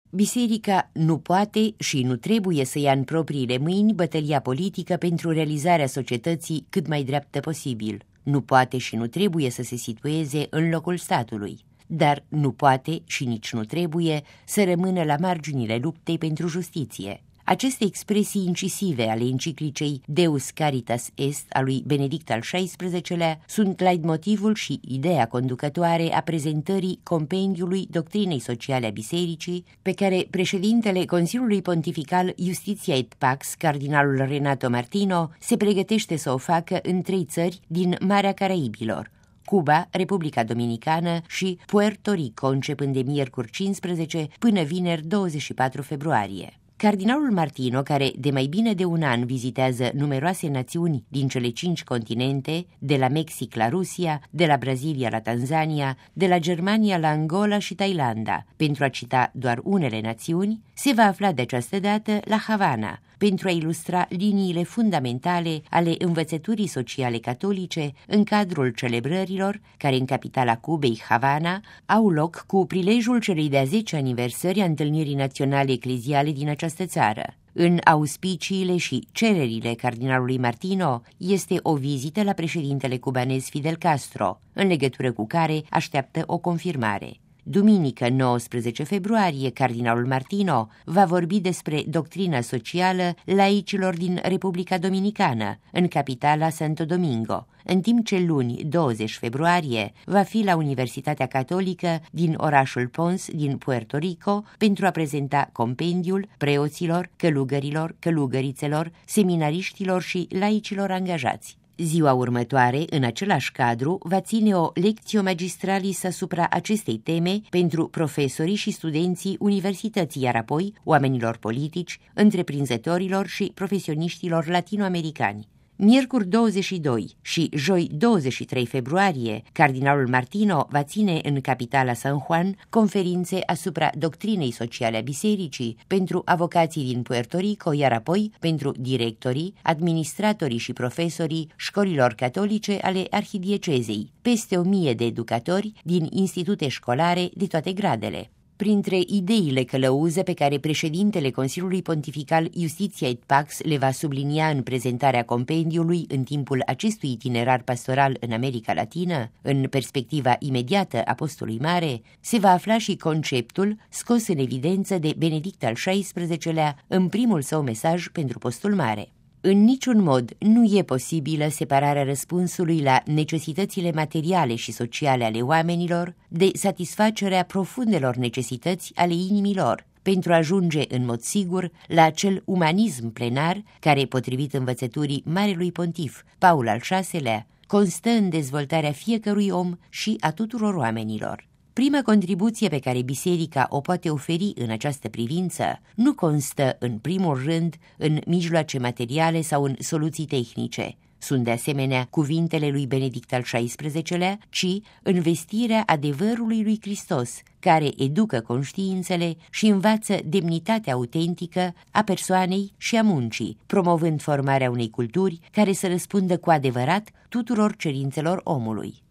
Biserica nu poate și nu trebuie să ia în propriile mâini bătălia politică pentru realizarea societății cât mai dreaptă posibil. Nu poate și nu trebuie să se situeze în locul statului, dar nu poate și nici nu trebuie să rămână la marginile luptei pentru justiție. Aceste expresii incisive ale enciclicei Deus Caritas Est a lui Benedict al XVI-lea sunt leitmotivul și ideea conducătoare a prezentării compendiului doctrinei sociale a Bisericii, pe care președintele Consiliului Pontifical Justitia et Pax, cardinalul Renato Martino, se pregătește să o facă în 3 țări din Marea Caraibilor: Cuba, Republica Dominicană și Puerto Rico, începând de miercuri 15 până vineri 24 februarie. Cardinalul Martino, care de mai bine de un an vizitează numeroase națiuni din cele 5 continente, de la Mexic la Rusia, de la Brazilia la Tanzania, de la Germania la Angola și Thailanda, pentru a cita doar unele națiuni, se va afla de această dată la Havana, pentru a ilustra liniile fundamentale ale învățăturii sociale catolice în cadrul celebrărilor care în capitala Cubei, Havana, au loc cu prilejul celei de-a 10 aniversări a întâlnirii naționale ecleziale din această țară. În auspiciile și cererile cardinalului Martino este o vizită la președintele cubanez Fidel Castro, în legătură cu care așteaptă o confirmare. Duminică 19 februarie, cardinalul Martino va vorbi despre doctrina socială laicilor din Republica Dominicană, în capitala Santo Domingo, în timp ce luni 20 februarie va fi la Universitatea Catolică din orașul Pons din Puerto Rico pentru a prezenta compendiul preoților, călugărilor, călugărițelor, seminariștilor și laicilor angajați. Ziua următoare, în același cadru, va ține o lectio magistralis asupra acestei teme pentru profesorii și studenții universității, iar apoi oamenilor politici, întreprinzătorilor și profesioniștilor latinoamericani. Miercuri 22 și joi 23 februarie, cardinalul Martino va ține în capitala San Juan conferințe asupra doctrinei sociale a bisericii pentru avocații din Puerto Rico, iar apoi pentru directorii, administratorii și profesorii școlilor catolice ale arhidiecezei, peste 1000 de educatori din institute școlare de toate gradele. Printre ideile călăuze pe care președintele Consiliului Pontifical Justitia et Pax le va sublinia în prezentarea compendiului în timpul acestui itinerar pastoral în America Latină, în perspectiva imediată a Postului Mare, se va afla și conceptul scos în evidență de Benedict al XVI-lea în primul său mesaj pentru Postul Mare. În niciun mod nu e posibilă separarea răspunsului la necesitățile materiale și sociale ale oamenilor de satisfacerea profundelor necesități ale inimilor, pentru a ajunge în mod sigur la acel umanism plenar care, potrivit învățăturii Marelui Pontif Paul al VI-lea, constă în dezvoltarea fiecărui om și a tuturor oamenilor. Prima contribuție pe care biserica o poate oferi în această privință nu constă în primul rând în mijloace materiale sau în soluții tehnice. Sunt de asemenea cuvintele lui Benedict al XVI-lea, ci în vestirea adevărului lui Hristos, care educă conștiințele și învață demnitatea autentică a persoanei și a muncii, promovând formarea unei culturi care să răspundă cu adevărat tuturor cerințelor omului.